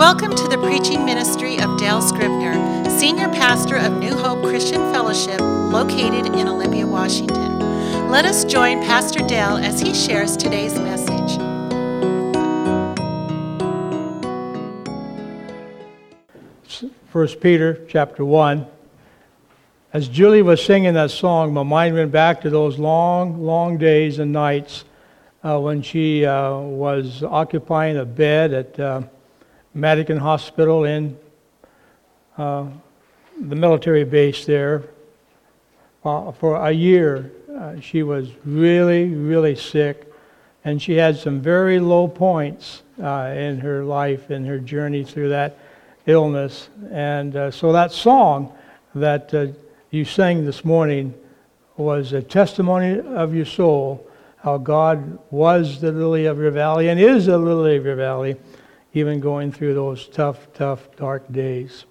Welcome to the preaching ministry of Dale Scribner, Senior Pastor of New Hope Christian Fellowship, located in Olympia, Washington. Let us join Pastor Dale as he shares today's message. First Peter chapter 1. As Julie was singing that song, my mind went back to those long days and nights when she was occupying a bed at Madigan Hospital in the military base there. For a year, she was really sick, and she had some very low points in her life, in her journey through that illness. And so that song that you sang this morning was a testimony of your soul, how God was the lily of your valley and is the lily of your valley, even going through those tough, dark days.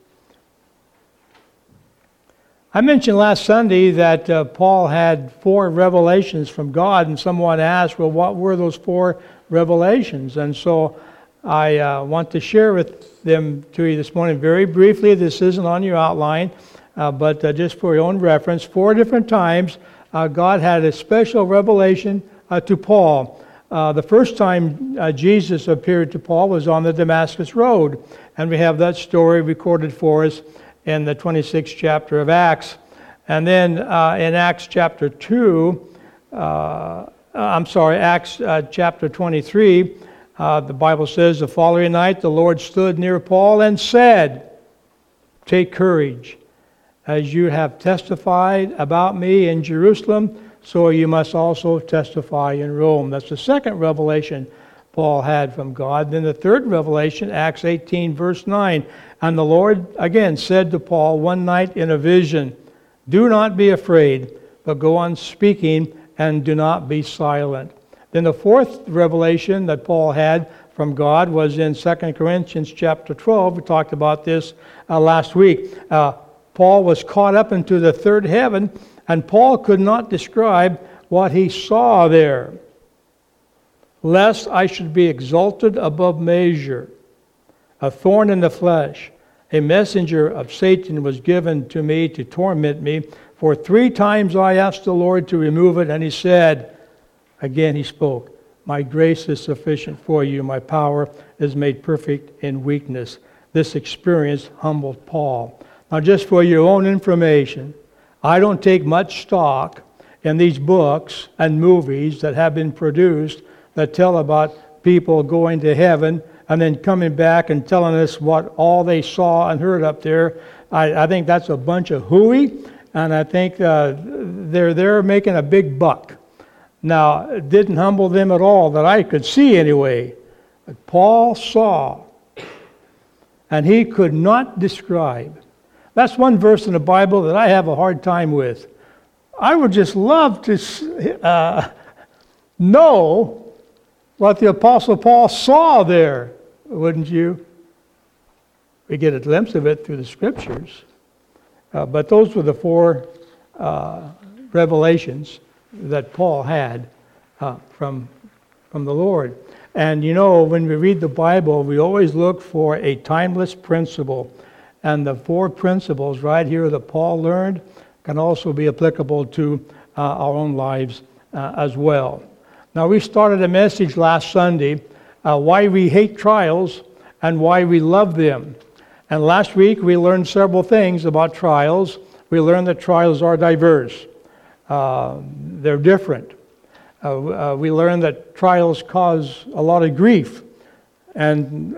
I mentioned last Sunday that Paul had 4 revelations from God, and someone asked, well, what were those 4 revelations? And so I want to share with them to you this morning very briefly. This isn't on your outline, but just for your own reference, 4 different times God had a special revelation to Paul. The first time Jesus appeared to Paul was on the Damascus Road, and we have that story recorded for us in the 26th chapter of Acts. And then in Acts chapter 23, the Bible says, the following night the Lord stood near Paul and said, "Take courage, as you have testified about me in Jerusalem, so you must also testify in Rome." That's the second revelation Paul had from God. Then the third revelation, Acts 18, verse 9. And the Lord again said to Paul one night in a vision, "Do not be afraid, but go on speaking and do not be silent." Then the fourth revelation that Paul had from God was in 2 Corinthians chapter 12. We talked about this last week. Paul was caught up into the third heaven, and Paul could not describe what he saw there. "Lest I should be exalted above measure, a thorn in the flesh, a messenger of Satan was given to me to torment me. For 3 times I asked the Lord to remove it, and he said," again he spoke, "My grace is sufficient for you. My power is made perfect in weakness." This experience humbled Paul. Now, just for your own information, I don't take much stock in these books and movies that have been produced that tell about people going to heaven and then coming back and telling us what all they saw and heard up there. I think that's a bunch of hooey, and I think they're making a big buck. Now, it didn't humble them at all that I could see anyway. But Paul saw, and he could not describe. That's one verse in the Bible that I have a hard time with. I would just love to know what the Apostle Paul saw there, wouldn't you? We get a glimpse of it through the Scriptures. But those were the 4 revelations that Paul had from the Lord. And you know, when we read the Bible, we always look for a timeless principle. And the 4 principles right here that Paul learned can also be applicable to our own lives as well. Now, we started a message last Sunday, why we hate trials and why we love them. And last week we learned several things about trials. We learned that trials are diverse. They're different. We learned that trials cause a lot of grief. And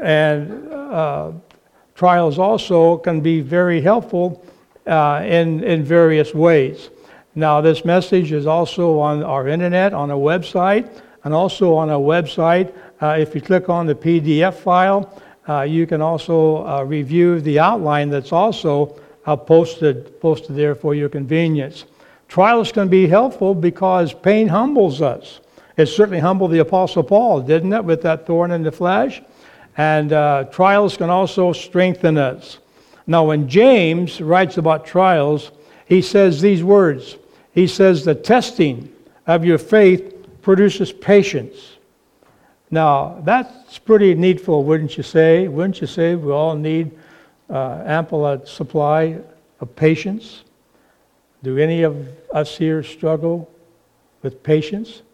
trials also can be very helpful in various ways. Now, this message is also on our internet, on our website, and also on our website. If you click on the PDF file, you can also review the outline that's also posted there for your convenience. Trials can be helpful because pain humbles us. It certainly humbled the Apostle Paul, didn't it, with that thorn in the flesh? And trials can also strengthen us. Now, when James writes about trials, he says these words. He says, "The testing of your faith produces patience. Now, that's pretty needful, wouldn't you say? Wouldn't you say we all need ample supply of patience? Do any of us here struggle with patience?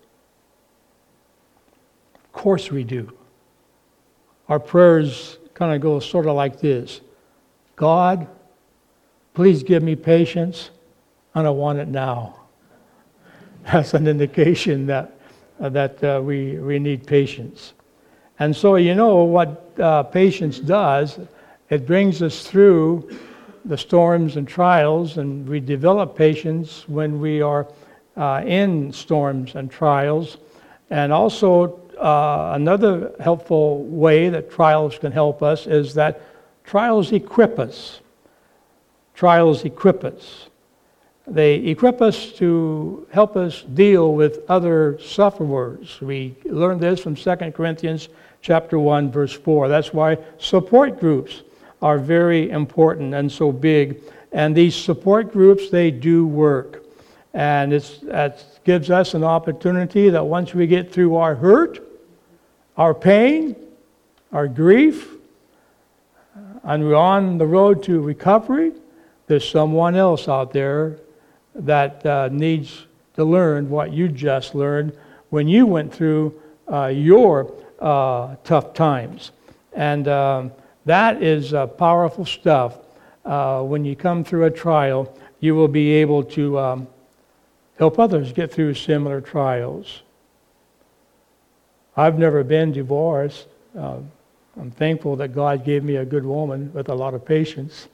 Of course we do. Our prayers kind of go sort of like this. God, please give me patience, and I want it now. That's an indication that we need patience. And so you know what patience does. It brings us through the storms and trials, and we develop patience when we are in storms and trials. And also another helpful way that trials can help us is that trials equip us. Trials equip us. They equip us to help us deal with other sufferers. We learned this from 2 Corinthians chapter 1, verse 4. That's why support groups are very important and so big. And these support groups, they do work. And it gives us an opportunity that once we get through our hurt, our pain, our grief, and we're on the road to recovery, there's someone else out there that needs to learn what you just learned when you went through your tough times. And that is powerful stuff. When you come through a trial, you will be able to help others get through similar trials. I've never been divorced. I'm thankful that God gave me a good woman with a lot of patience.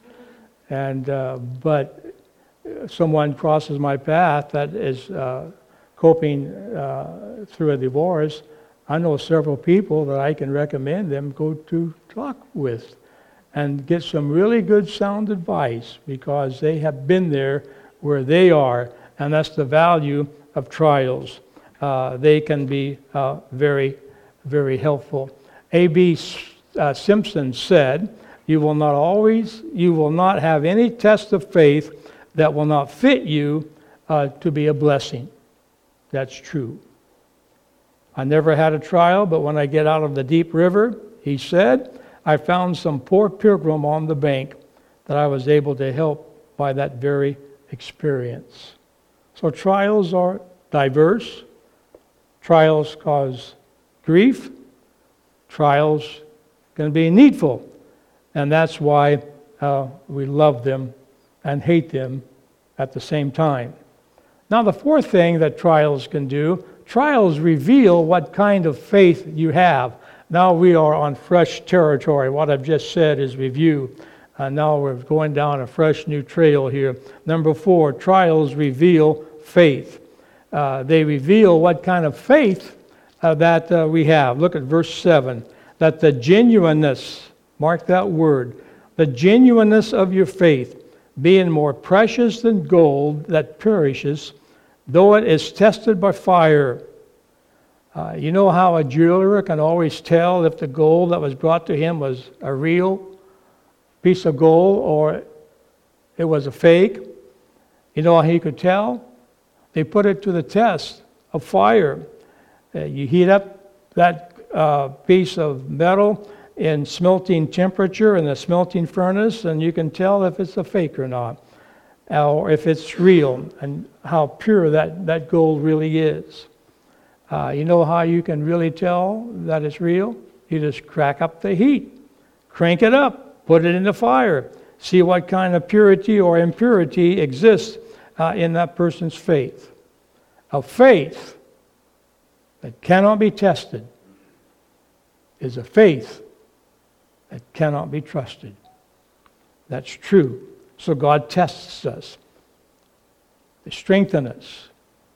But someone crosses my path that is coping through a divorce, I know several people that I can recommend them go to talk with and get some really good sound advice, because they have been there where they are, and that's the value of trials. They can be very, very helpful. A.B. Simpson said, you will not have any test of faith that will not fit you to be a blessing. That's true. I never had a trial, but when I get out of the deep river, he said, I found some poor pilgrim on the bank that I was able to help by that very experience. So trials are diverse. Trials cause grief. Trials can be needful. And that's why we love them and hate them at the same time. Now, the fourth thing that trials can do, trials reveal what kind of faith you have. Now we are on fresh territory. What I've just said is review. Now we're going down a fresh new trail here. Number 4, trials reveal faith. They reveal what kind of faith that we have. Look at verse 7. That the genuineness, mark that word, the genuineness of your faith, being more precious than gold that perishes, though it is tested by fire. You know how a jeweler can always tell if the gold that was brought to him was a real piece of gold or it was a fake? You know how he could tell? They put it to the test of fire. You heat up that piece of metal in smelting temperature in the smelting furnace, and you can tell if it's a fake or not, or if it's real, and how pure that gold really is. You know how you can really tell that it's real? You just crack up the heat, crank it up, put it in the fire, see what kind of purity or impurity exists in that person's faith. A faith that cannot be tested is a faith that cannot be trusted. That's true. So God tests us to strengthen us,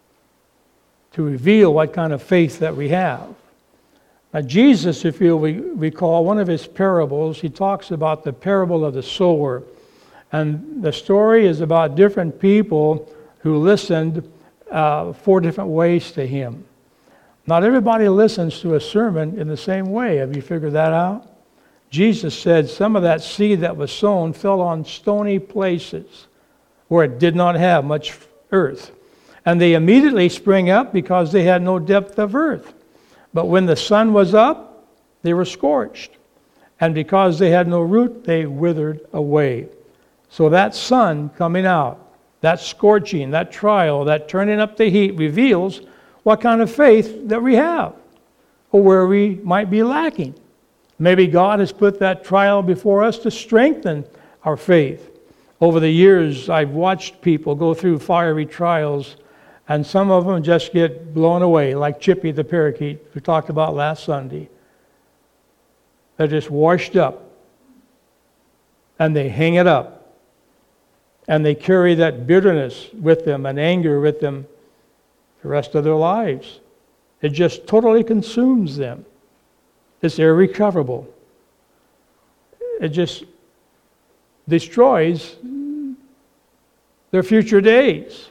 to reveal what kind of faith that we have. Now Jesus, if you recall, one of his parables, he talks about the parable of the sower. And the story is about different people who listened 4 different ways to him. Not everybody listens to a sermon in the same way. Have you figured that out? Jesus said some of that seed that was sown fell on stony places where it did not have much earth. And they immediately spring up because they had no depth of earth. But when the sun was up, they were scorched. And because they had no root, they withered away. So that sun coming out, that scorching, that trial, that turning up the heat reveals what kind of faith that we have, or where we might be lacking. Maybe God has put that trial before us to strengthen our faith. Over the years, I've watched people go through fiery trials, and some of them just get blown away, like Chippy the parakeet we talked about last Sunday. They're just washed up, and they hang it up. And they carry that bitterness with them and anger with them the rest of their lives. It just totally consumes them. It's irrecoverable. It just destroys their future days.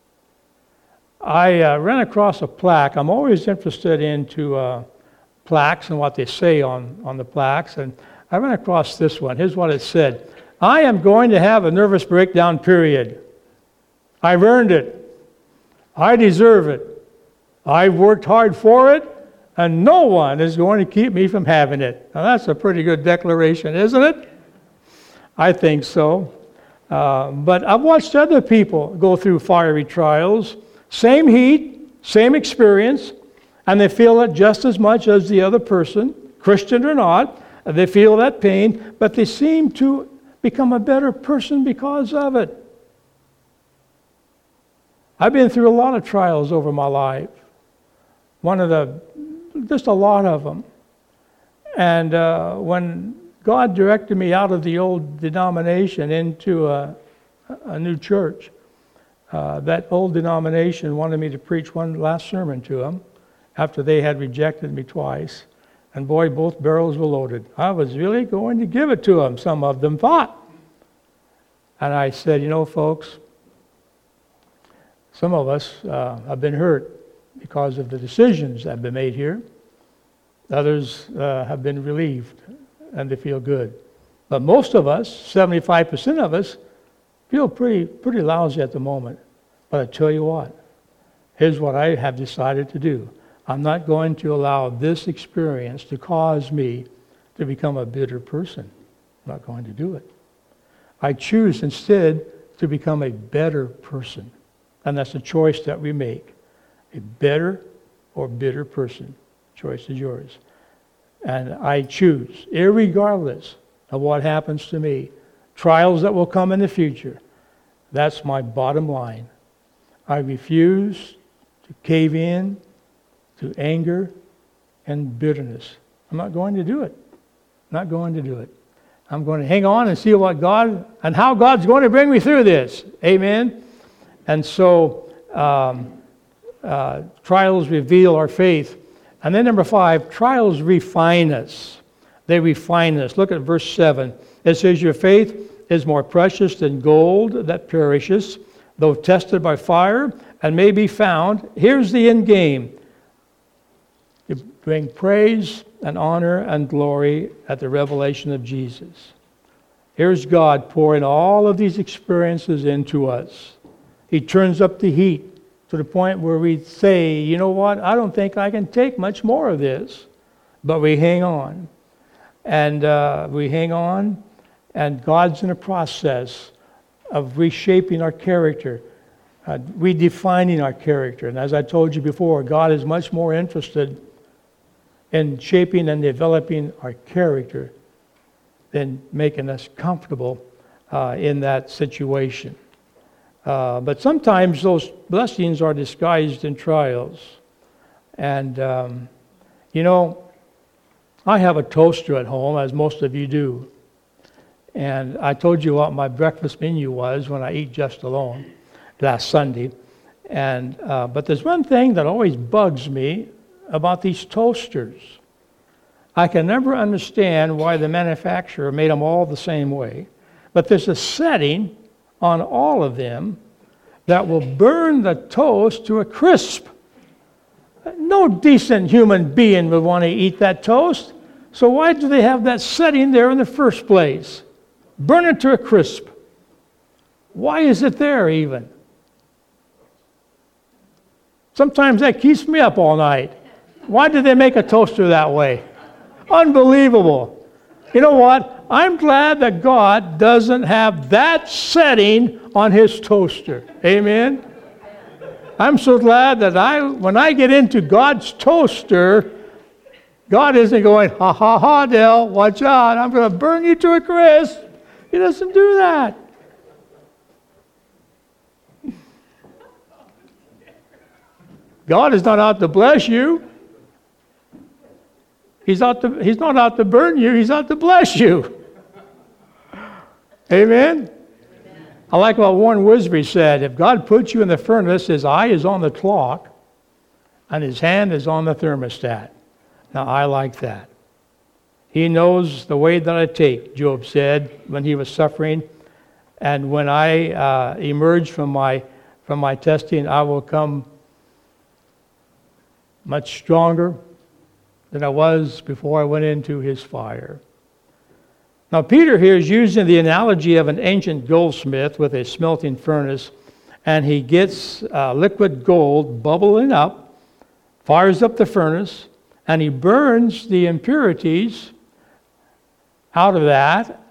I ran across a plaque. I'm always interested into plaques and what they say on the plaques. And I ran across this one. Here's what it said. I am going to have a nervous breakdown period. I've earned it. I deserve it. I've worked hard for it, and no one is going to keep me from having it. Now that's a pretty good declaration, isn't it? I think so. But I've watched other people go through fiery trials, same heat, same experience, and they feel it just as much as the other person, Christian or not. They feel that pain, but they seem to become a better person because of it. I've been through a lot of trials over my life. Just a lot of them. And when God directed me out of the old denomination into a new church, that old denomination wanted me to preach one last sermon to them after they had rejected me twice. And boy, both barrels were loaded. I was really going to give it to them, some of them thought. And I said, folks, some of us have been hurt because of the decisions that have been made here. Others have been relieved, and they feel good. But most of us, 75% of us, feel pretty lousy at the moment. But I tell you what, here's what I have decided to do. I'm not going to allow this experience to cause me to become a bitter person. I'm not going to do it. I choose instead to become a better person. And that's a choice that we make. A better or bitter person. Choice is yours. And I choose, irregardless of what happens to me, trials that will come in the future. That's my bottom line. I refuse to cave in to anger and bitterness. I'm not going to do it. I'm not going to do it. I'm going to hang on and see what God and how God's going to bring me through this. Amen. And so trials reveal our faith. And then number 5, trials refine us. They refine us. Look at verse 7. It says, your faith is more precious than gold that perishes, though tested by fire, and may be found. Here's the end game. To bring praise and honor and glory at the revelation of Jesus. Here's God pouring all of these experiences into us. He turns up the heat to the point where we say, you know what, I don't think I can take much more of this. But we hang on. And and God's in a process of reshaping our character, redefining our character. And as I told you before, God is much more interested in shaping and developing our character than making us comfortable in that situation. But sometimes those blessings are disguised in trials. And, I have a toaster at home, as most of you do. And I told you what my breakfast menu was when I eat just alone last Sunday. And but there's one thing that always bugs me about these toasters. I can never understand why the manufacturer made them all the same way. But there's a setting on all of them that will burn the toast to a crisp. No decent human being would want to eat that toast. So why do they have that setting there in the first place? Burn it to a crisp. Why is it there even? Sometimes that keeps me up all night. Why did they make a toaster that way? Unbelievable. You know what? I'm glad that God doesn't have that setting on his toaster. Amen? I'm so glad that when I get into God's toaster, God isn't going, ha, ha, ha, Dale, watch out, I'm going to burn you to a crisp. He doesn't do that. God is not out to bless you. He's not out to burn you. He's out to bless you. Amen? I like what Warren Wiersbe said. If God puts you in the furnace, his eye is on the clock and his hand is on the thermostat. Now, I like that. He knows the way that I take, Job said when he was suffering. And when I emerge from my testing, I will come much stronger than I was before I went into his fire. Now, Peter here is using the analogy of an ancient goldsmith with a smelting furnace, and he gets liquid gold bubbling up, fires up the furnace, and he burns the impurities out of that,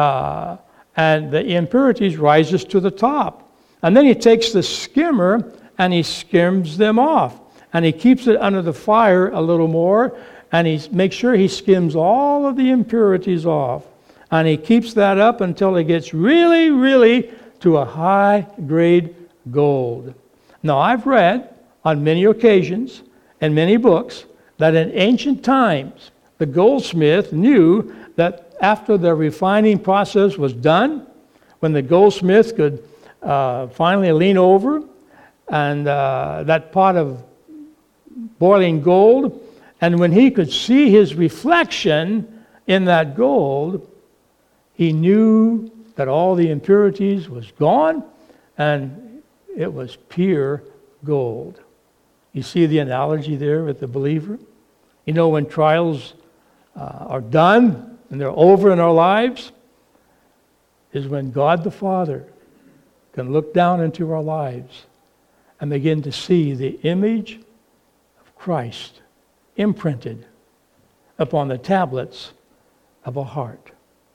and the impurities rises to the top. And then he takes the skimmer and he skims them off. And he keeps it under the fire a little more, and he makes sure he skims all of the impurities off. And he keeps that up until it gets really, really to a high-grade gold. Now, I've read on many occasions in many books that in ancient times, the goldsmith knew that after the refining process was done, when the goldsmith could finally lean over and that pot of boiling gold, and when he could see his reflection in that gold, he knew that all the impurities was gone and it was pure gold. You see the analogy there with the believer? You know, when trials are done and they're over in our lives, is when God the Father can look down into our lives and begin to see the image of Christ imprinted upon the tablets of a heart.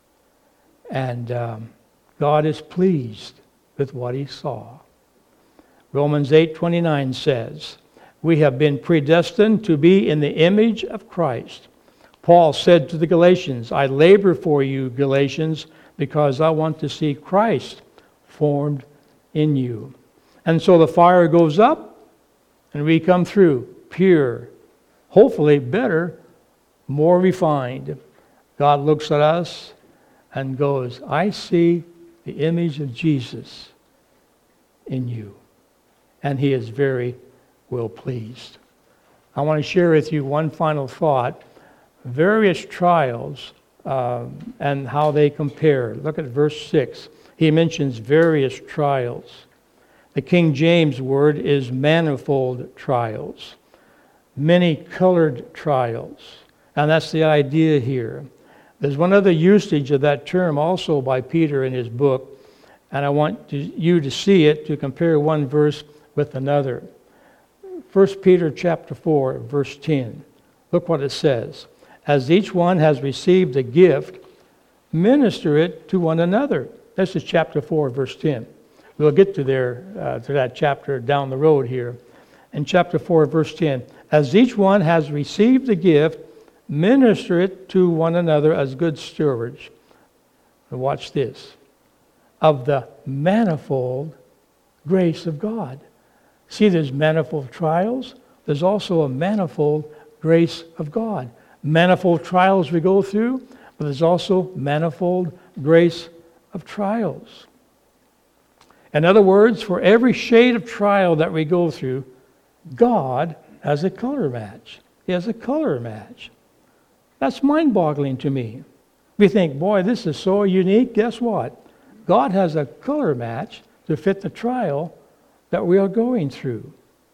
And God is pleased with what he saw. Romans 8:29 says, we have been predestined to be in the image of Christ. Paul said to the Galatians, I labor for you, Galatians, because I want to see Christ formed in you. And so the fire goes up, and we come through pure, hopefully better, more refined. God looks at us and goes, I see the image of Jesus in you. And he is very well pleased. I want to share with you one final thought. Various trials and how they compare. Look at verse 6. He mentions various trials. The King James word is manifold trials. Many colored trials. And that's the idea here. There's one other usage of that term also by Peter in his book, and I want you to see it, to compare one verse with another. 1 Peter chapter 4, verse 10. Look what it says. As each one has received a gift, minister it to one another. This is chapter 4, verse 10. We'll get to that chapter down the road here. In chapter 4, verse 10, as each one has received a gift, minister it to one another as good stewards. Now watch this. Of the manifold grace of God. See, there's manifold trials. There's also a manifold grace of God. Manifold trials we go through, but there's also manifold grace of trials. In other words, for every shade of trial that we go through, God has a color match. He has a color match. That's mind-boggling to me. We think, boy, this is so unique. Guess what? God has a color match to fit the trial that we are going through.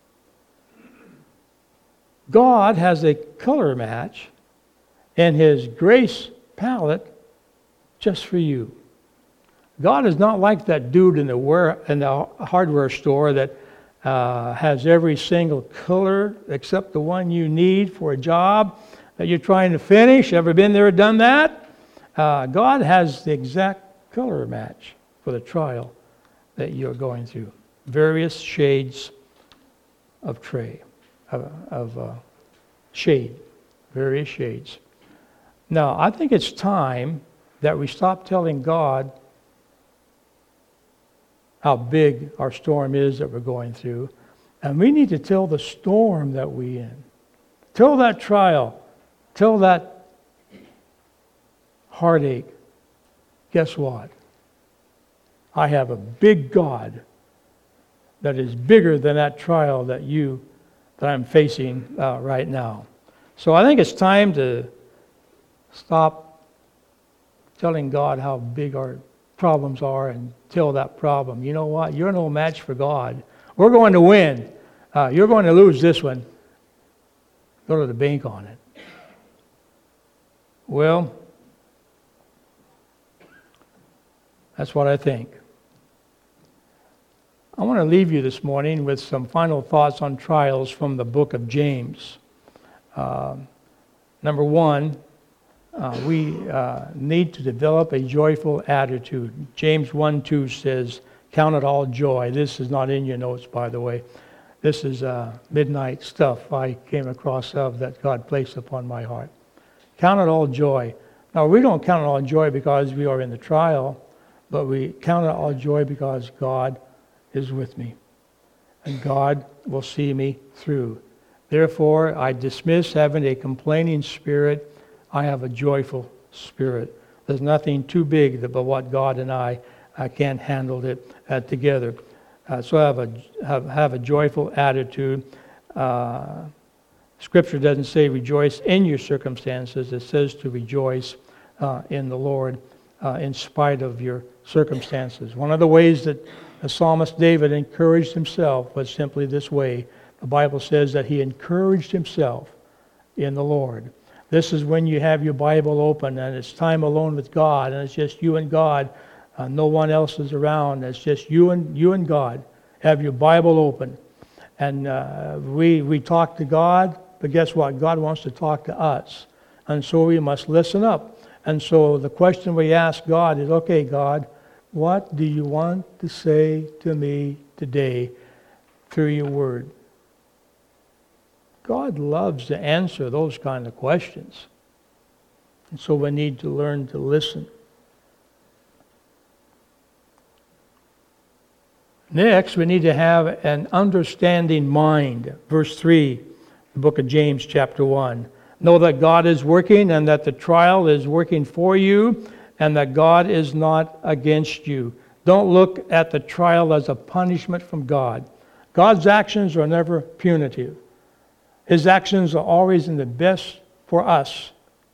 God has a color match in his grace palette just for you. God is not like that dude in the hardware store that has every single color except the one you need for a job that you're trying to finish. Ever been there or done that? God has the exact color match for the trial that you're going through. Various shades of shade. Various shades. Now, I think it's time that we stop telling God how big our storm is that we're going through. And we need to tell the storm that we're in. Tell that trial. Tell that heartache. Guess what? I have a big God that is bigger than that trial that I'm facing right now. So I think it's time to stop telling God how big our problems are and tell that problem, you know what, you're no match for God. We're going to win. You're going to lose this one. Go to the bank on it. Well, that's what I think. I want to leave you this morning with some final thoughts on trials from the book of James. Number one, we need to develop a joyful attitude. James 1:2 says, count it all joy. This is not in your notes, by the way. This is midnight stuff I came across that God placed upon my heart. Count it all joy. Now, we don't count it all joy because we are in the trial, but we count it all joy because God is with me. And God will see me through. Therefore, I dismiss having a complaining spirit. I have a joyful spirit. There's nothing too big about what God and I can't handle it together. So I have a joyful attitude. Scripture doesn't say rejoice in your circumstances. It says to rejoice in the Lord in spite of your circumstances. One of the ways that the psalmist David encouraged himself was simply this way. The Bible says that he encouraged himself in the Lord. This is when you have your Bible open and it's time alone with God, and it's just you and God. No one else is around. It's just you and God. Have your Bible open. And we talk to God, but guess what? God wants to talk to us. And so we must listen up. And so the question we ask God is, okay, God, what do you want to say to me today through your word? God loves to answer those kind of questions. And so we need to learn to listen. Next, we need to have an understanding mind. Verse 3, the book of James, chapter 1. Know that God is working and that the trial is working for you and that God is not against you. Don't look at the trial as a punishment from God. God's actions are never punitive. His actions are always in the best for us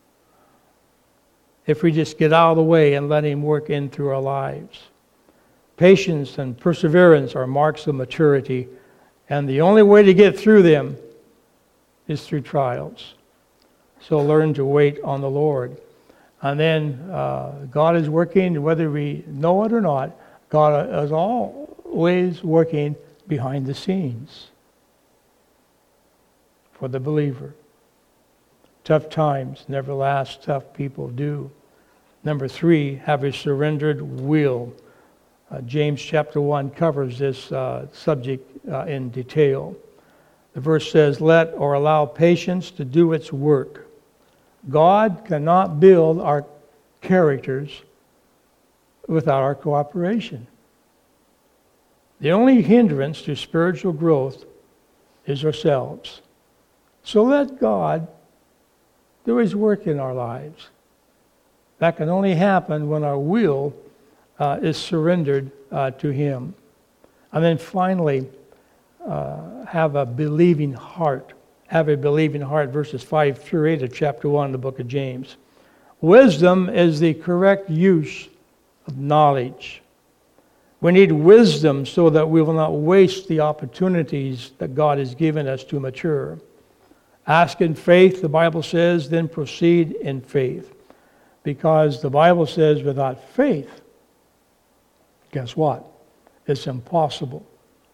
if we just get out of the way and let Him work in through our lives. Patience and perseverance are marks of maturity, and the only way to get through them is through trials. So learn to wait on the Lord. And then God is working, whether we know it or not, God is always working behind the scenes for the believer. Tough times never last, tough people do. Number 3, have a surrendered will. James chapter 1 covers this subject in detail. The verse says, let or allow patience to do its work. God cannot build our characters without our cooperation. The only hindrance to spiritual growth is ourselves. So let God do His work in our lives. That can only happen when our will is surrendered to Him. And then finally, have a believing heart. Have a believing heart, verses 5 through 8 of chapter 1 of the book of James. Wisdom is the correct use of knowledge. We need wisdom so that we will not waste the opportunities that God has given us to mature. Ask in faith, the Bible says, then proceed in faith. Because the Bible says without faith, guess what? It's impossible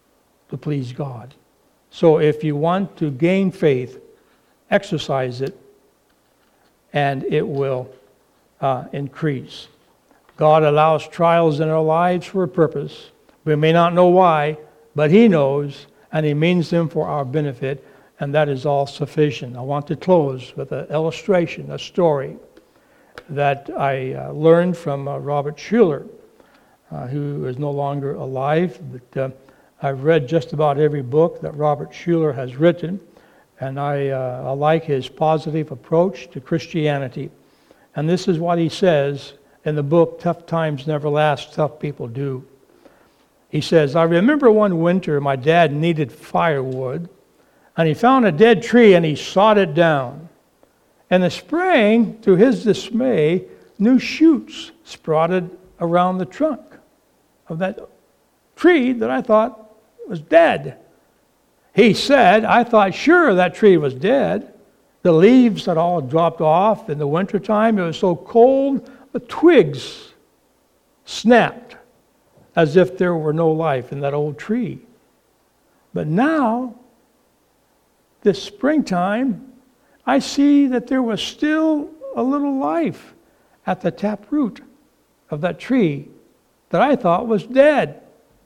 to please God. So if you want to gain faith, exercise it, and it will increase. God allows trials in our lives for a purpose. We may not know why, but He knows, and He means them for our benefit, and that is all sufficient. I want to close with an illustration, a story that I learned from Robert Schuller, who is no longer alive, but I've read just about every book that Robert Schuller has written, and I like his positive approach to Christianity. And this is what he says in the book, Tough Times Never Last, Tough People Do. He says, I remember one winter my dad needed firewood, and he found a dead tree and he sawed it down. In the spring, to his dismay, new shoots sprouted around the trunk of that tree that I thought was dead. He said, I thought sure that tree was dead. The leaves had all dropped off in the wintertime. It was so cold, the twigs snapped as if there were no life in that old tree. But now, this springtime, I see that there was still a little life at the taproot of that tree that I thought was dead.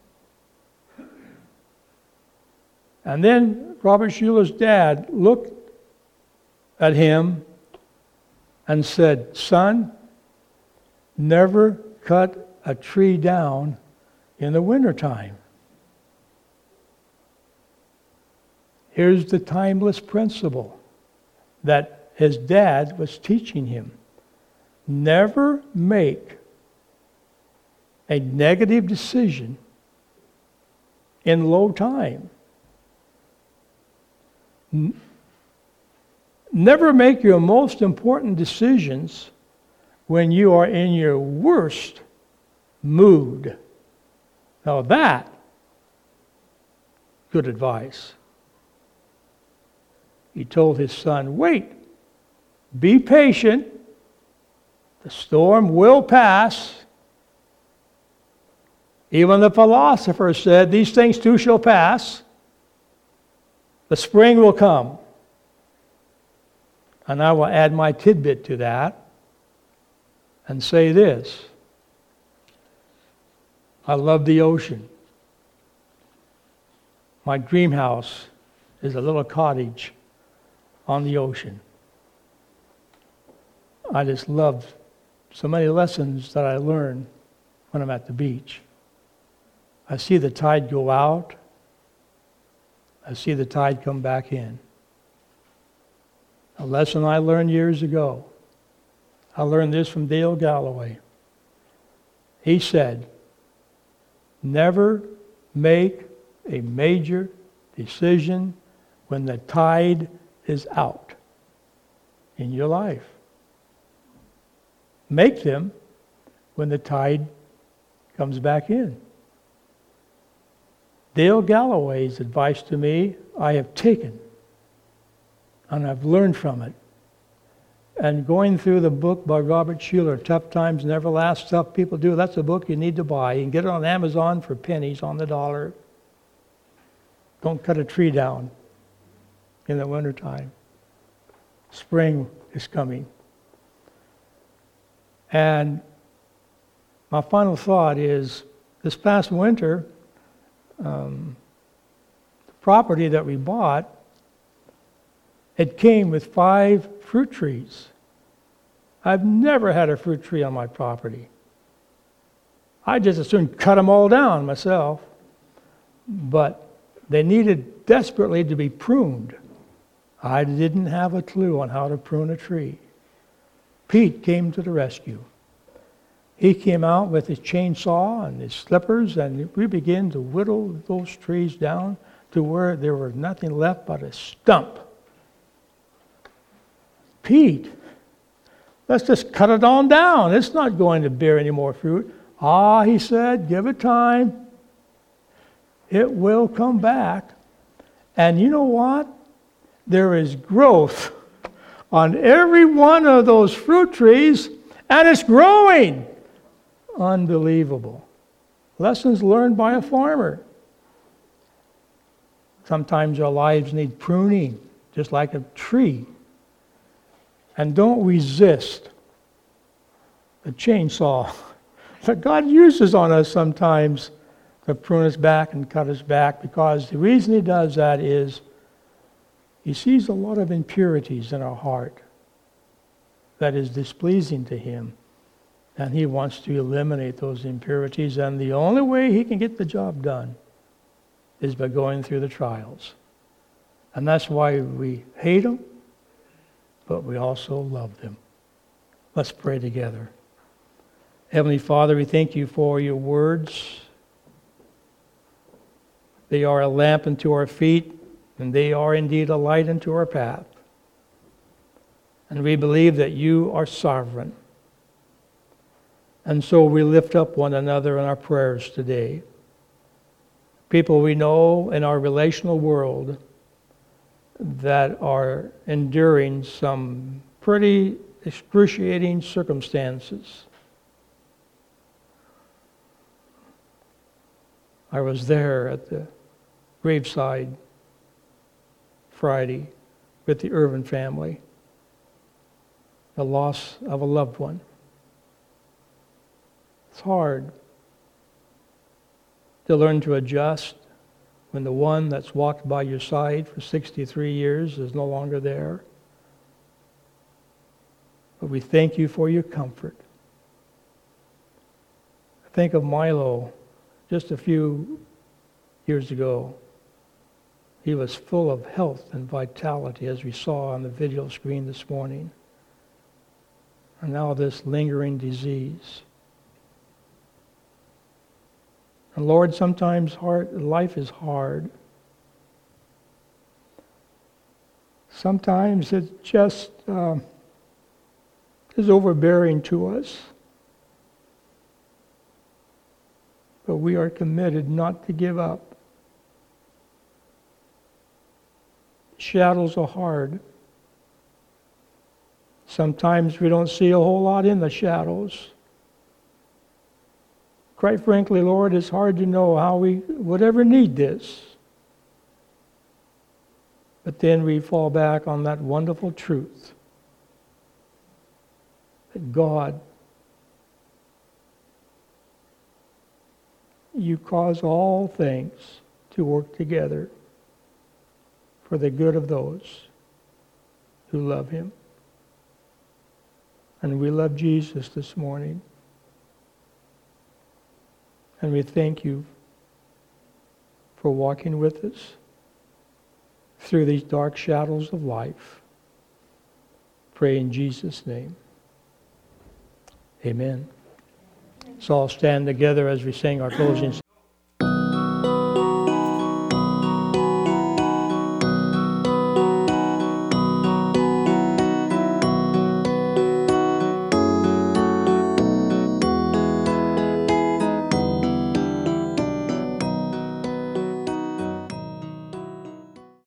And then Robert Schuller's dad looked at him and said, son, never cut a tree down in the wintertime. Here's the timeless principle that his dad was teaching him. Never make a negative decision in low time. Never make your most important decisions when you are in your worst mood. Now that, good advice. He told his son, wait, be patient, the storm will pass. Even the philosopher said, these things too shall pass. The spring will come. And I will add my tidbit to that and say this. I love the ocean. My dream house is a little cottage on the ocean. I just love so many lessons that I learn when I'm at the beach. I see the tide go out. I see the tide come back in. A lesson I learned years ago. I learned this from Dale Galloway. He said, never make a major decision when the tide is out in your life. Make them when the tide comes back in. Dale Galloway's advice to me, I have taken, and I've learned from it. And going through the book by Robert Schuller, Tough Times Never Last, Tough People Do, that's a book you need to buy. You can get it on Amazon for pennies on the dollar. Don't cut a tree down in the wintertime. Spring is coming. And my final thought is, this past winter, the property that we bought, it came with 5 fruit trees. I've never had a fruit tree on my property. I just as soon cut them all down myself. But they needed desperately to be pruned. I didn't have a clue on how to prune a tree. Pete came to the rescue. He came out with his chainsaw and his slippers, and we began to whittle those trees down to where there was nothing left but a stump. Pete, let's just cut it on down. It's not going to bear any more fruit. He said, give it time. It will come back. And you know what? There is growth on every one of those fruit trees, and it's growing. Unbelievable. Lessons learned by a farmer. Sometimes our lives need pruning, just like a tree. And don't resist the chainsaw that God uses on us sometimes to prune us back and cut us back, because the reason He does that is He sees a lot of impurities in our heart that is displeasing to Him. And He wants to eliminate those impurities. And the only way He can get the job done is by going through the trials. And that's why we hate them, but we also love them. Let's pray together. Heavenly Father, we thank You for Your words. They are a lamp unto our feet, and they are indeed a light unto our path. And we believe that You are sovereign. And so we lift up one another in our prayers today. People we know in our relational world that are enduring some pretty excruciating circumstances. I was there at the graveside Friday with the Irvin family. The loss of a loved one. It's hard to learn to adjust when the one that's walked by your side for 63 years is no longer there. But we thank You for Your comfort. Think of Milo just a few years ago. He was full of health and vitality, as we saw on the video screen this morning. And now this lingering disease. And Lord, sometimes life is hard. Sometimes it just is overbearing to us. But we are committed not to give up. Shadows are hard. Sometimes we don't see a whole lot in the shadows. Quite frankly, Lord, it's hard to know how we would ever need this. But then we fall back on that wonderful truth that God, You cause all things to work together for the good of those who love Him. And we love Jesus this morning. And we thank You for walking with us through these dark shadows of life. Pray in Jesus' name. Amen. So all stand together as we sing our closing.